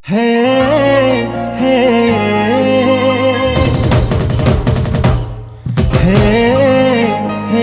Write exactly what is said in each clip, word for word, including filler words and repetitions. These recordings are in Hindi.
हे हे हे हे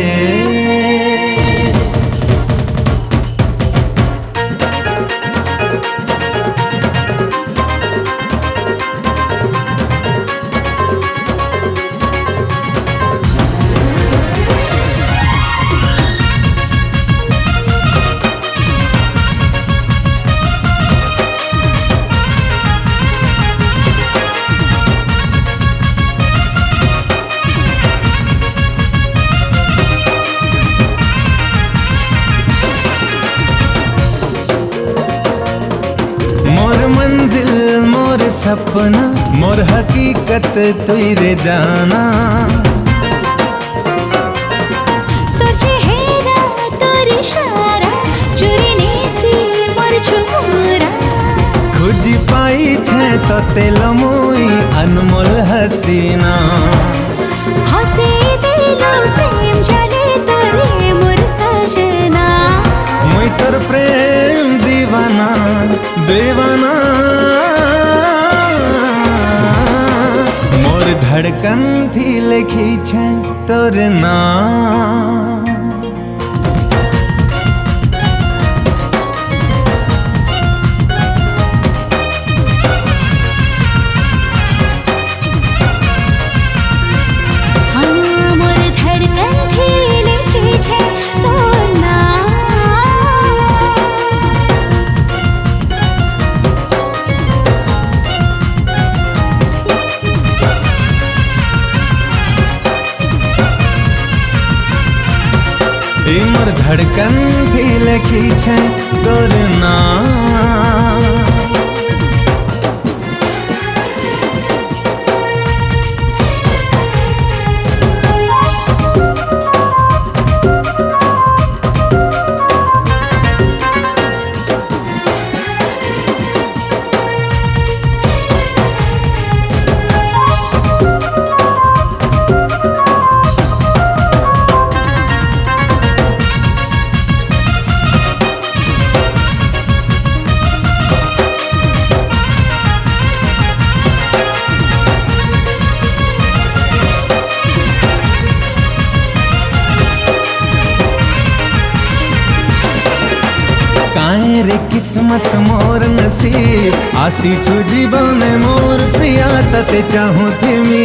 मोर मंजिल मोर सपना मोर हकीकत तुई रे जाना तोर चेहरा तोर इशारा चुरी नेसी मोर छुरा खोजी पाई छे तो तेल मुई अनमोल हसीना हसे दिलो प्रेम जाले तोरे मोर सजना मुई तोर प्रेम दीवाना दीवाना मोर धड़कन थी लिखी छे तोर नाम हाँ मोर धड़कन थी लिखी छे तोर नाम ई मोर धड़कन थी लिखी छे तोर नाम काए रे किस्मत मोर नसीब आसी छु जीवन मोर प्रिया तते चाहूं थिमी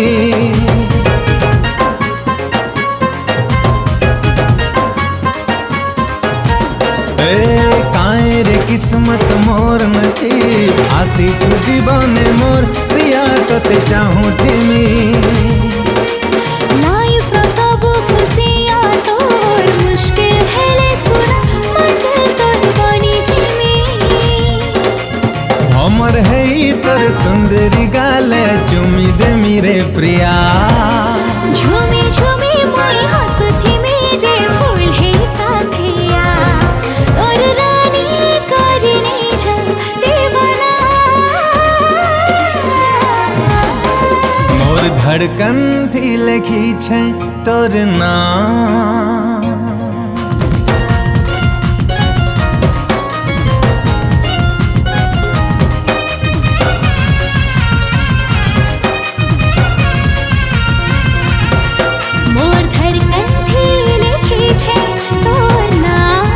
ए काए रे किस्मत मोर नसीब आसी छु जीवन मोर प्रिया तते चाहूं थिमी लाइफ रो सब खुशियां तोर मुश्किल है ले सुना मंजिल तोर बनी जीमी हमर है ई तोर सुंदरी गाले चुमी दे मेरे प्रिया झूमी झूमी मोई हंसती मेरे फूल है साथिया तोर रानी करने जा दीवाना मोर धड़कन थी लिखी छे तोर नाम मोर धड़कन थी लिखी छे तोर नाम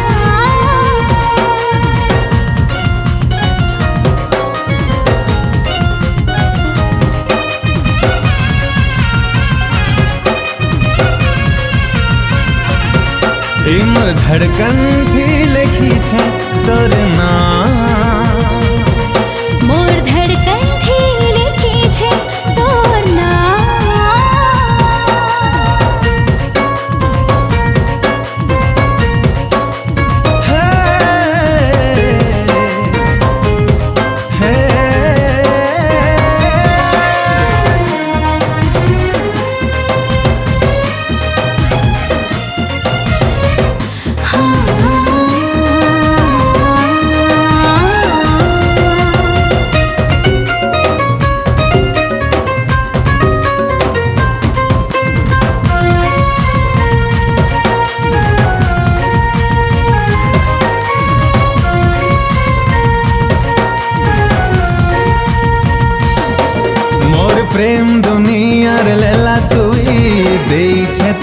ई मोर धड़कन थी लिखी छे तोर नाम मोर धड़कन थी लिखी छे तोर नाम हे हे हाँ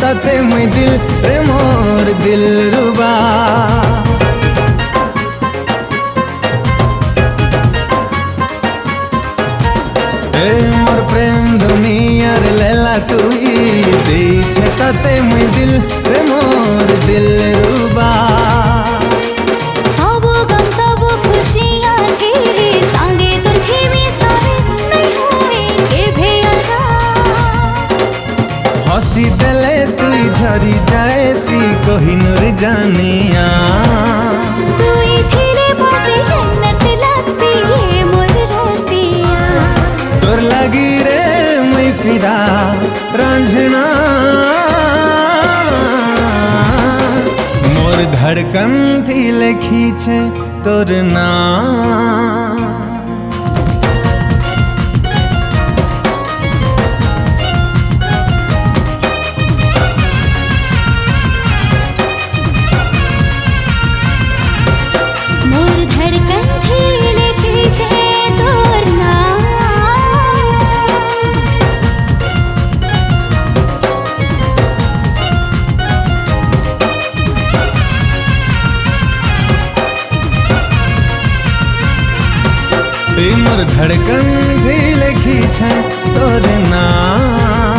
ताते मुई दिल रे मोर दिल रुबा। ए मोर प्रेम दुनियार लेला तुई देछे ताते मुई दिल रे मोर दिल रुबा। सब गम सब खुशियाँ थी सांगे तुर थी में सारे नहीं होएंगे भेयरा। हसी देले तुई झरी जाए सी कोहिनूर जानिया। तुई थिले पासे जन्नत लागसी ये मोर रसिया। तोर लागी रे मैं फिदा रांझना मोर धड़कन थी लिखी छे तोर नाम। मोर धड़कन थी लिखी छे तोर नाम। मोर धड़कन थी लिखी छे तोर नाम।